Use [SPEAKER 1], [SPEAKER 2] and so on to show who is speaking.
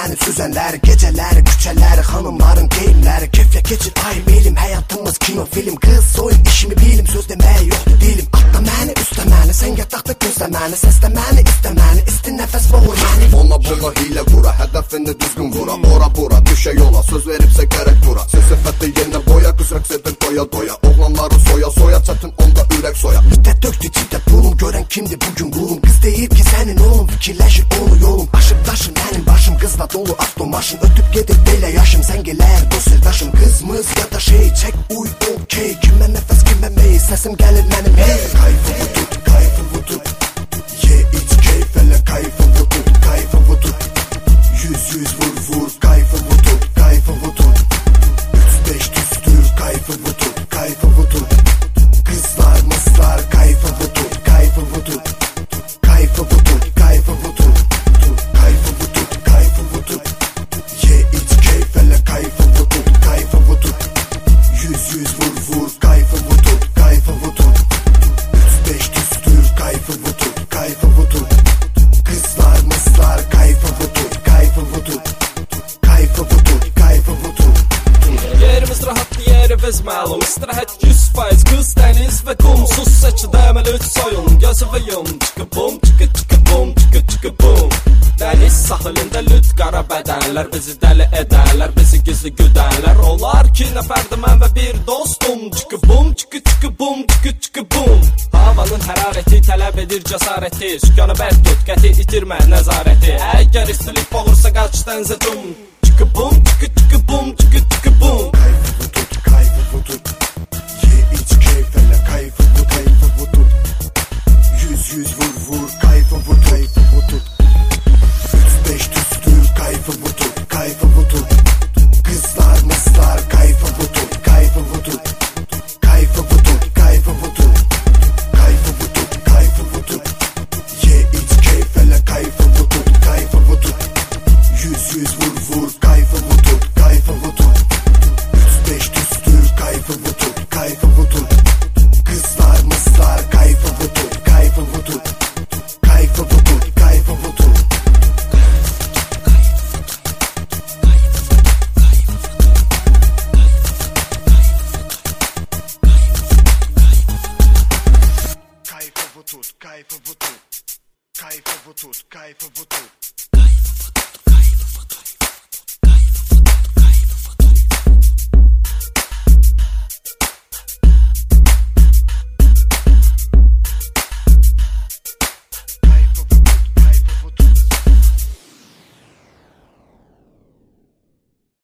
[SPEAKER 1] beni süzenler, geceler, küçeler, hanımların deyimleri. Keyifle geçir ay elim, hayatımız kino film. Kız soyun işimi bilim, söz demeye yoktu dilim. Atla məni, üstə məni, sən yataqda gözlə məni. Səslə məni, istə məni, isti nəfəs boğur məni.
[SPEAKER 2] Ona buna hile qura, hədəfini düzgün vura. Ora bura, düşə yola, söz veribsə gərək dura. Sifəti yenə boya, qız rəqs edir doya doya. Oğlanları soya soya, çətin onda ürək soya.
[SPEAKER 1] Müddət döktü ciddə pulum, görən kimdir bugün qulum. Qız deyir ki sənin oğlum, fikirləşir onu yolum. Aşıb daşım mənim başım, qızla dolu avtomaşın. Ötüb gedir belə yaşım, sən gələr dost sirdaşım. Qızmız ya da şey, çək uy okey. Kimə nəfəs, kimə mey, səsim gəlir mənim hey. Kayfımı tut, kayfımı tut. Ye iç keyf elə kayfımı tut, kayfımı tut. Yüz vur vur, kayfımı tut, kayfımı tut. 3-5 düstür, kayfımı tut, kayfımı tut. Kızlar mızlar, kayfımı tut, kayfımı tut. Kayfımı tut, kayfımı tut. Kayfımı tut, kayfımı tut. Ye iç keyf elə kayfımı tut, kayfımı tut. Yüz vur vur, kayfımı tut, kayfımı tut. 3-5 düstür, kayfımı tut, kayfımı tut. Kızlar mızlar, kayfımı tut, kayfımı tut. Kayfımı tut, kayfımı tut.
[SPEAKER 3] Yerimiz rahat, yerimiz məlum. İstirahət 100%, qız dəniz və qum. Sus səkidə əməl 3 soyun. Gözü və yum, çıkı bum, çıkı çıkı bum, çıkı çıkı bum. Dəniz sahilində lüt qara bədənlər bizi dəli edərlər, bizi gizli güdərlər. Olar ki nəfərdir mən və bir dostum. Çıkı bum, çıkı çıkı bum, çıkı çıkı bum. Havanın hərarəti tələb edir cəsarəti. Sükanı bərk tut, qəti itirmə nəzarəti. Əgər istilik boğursa qaç dənizə cum. Çıkı bum, çıkı çıkı bum, çıkı çıkı bum.
[SPEAKER 1] Kayfımı tut, kayfımı tut. Ye iç keyf elə kayfımı, kayfımı tut. Yüz vur vur, kayfımı tut, kayfımı tut. 3-5 düstür, kayfımı tut, kayfımı tut. Kızlar mızlar, kayfımı tut, kayfımı tut. Kayfımı tut, kayfımı tut. Kayfımı tut, kayfımı tut. Ye iç keyf elə kayfımı tut, kayfımı tut. Yüz vur vur, kayfımı tut, kayfımı tut. 3-5 düstür, kayfımı tut, kayfımı tut. Kızlar mızlar, kayfımı tut, kayfımı tut. Kayfımı tut, kayfımı tut. Kayfımı tut, kayfımı tut. Kayfımı tut, kayfımı tut.